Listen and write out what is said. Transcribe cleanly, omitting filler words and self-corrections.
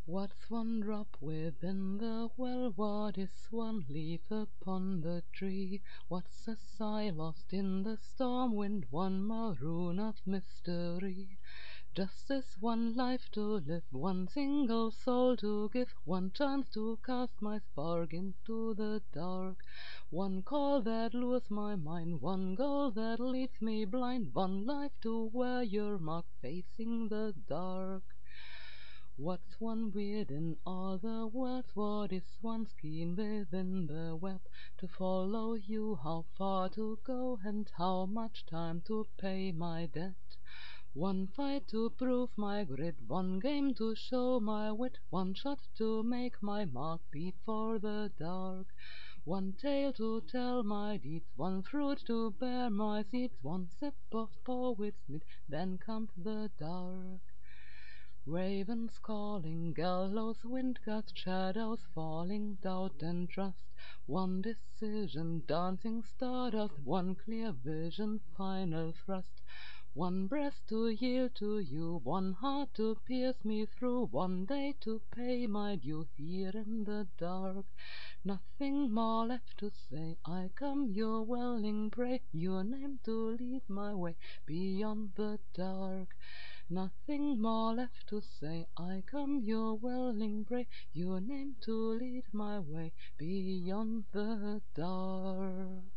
What's one drop within the well? What is one leaf upon the tree? What's a sigh lost in the storm wind? One maroon of mystery. Just this one life to live, one single soul to give, one chance to cast my spark into the dark, one call that lures my mind, one goal that leaves me blind, one life to wear your mark facing the dark. What's one weird in all the world? What is one skein within the web? To follow you, how far to go, and how much time to pay my debt? One fight to prove my grit, one game to show my wit, one shot to make my mark before the dark, one tale to tell my deeds, one fruit to bear my seeds, one sip of poet's mead, then comes the dark. Ravens calling, gallows, wind gusts, shadows falling, doubt and trust, one decision, dancing stardust, one clear vision, final thrust, one breast to yield to you, one heart to pierce me through, one day to pay my due here in the dark. Nothing more left to say, I come your willing prey, your name to lead my way beyond the dark. Nothing more left to say, I come your willing prey, your name to lead my way beyond the dark.